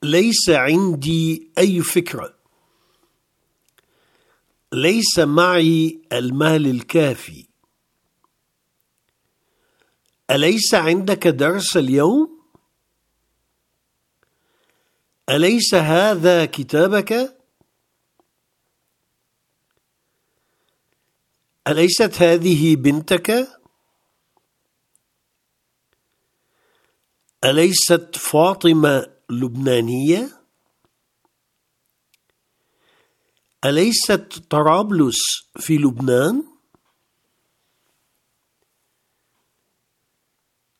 ليس عندي أي فكرة. ليس معي المال الكافي. أليس عندك درس اليوم؟ أليس هذا كتابك؟ أليست هذه بنتك؟ أليست فاطمة لبنانية؟ أليست طرابلس في لبنان؟